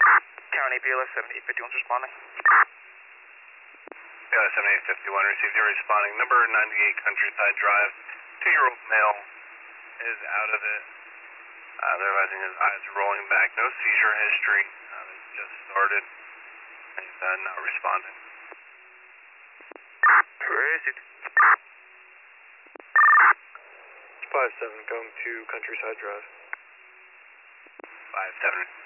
County BLS 7851's responding. BLS 7851 received. You're responding. Number 98 Countryside Drive. 2-year-old male is out of it. They're advising his eyes are rolling back. No seizure history. They just started. He's not responding. Received. 5-7 going to Countryside Drive. 5-7.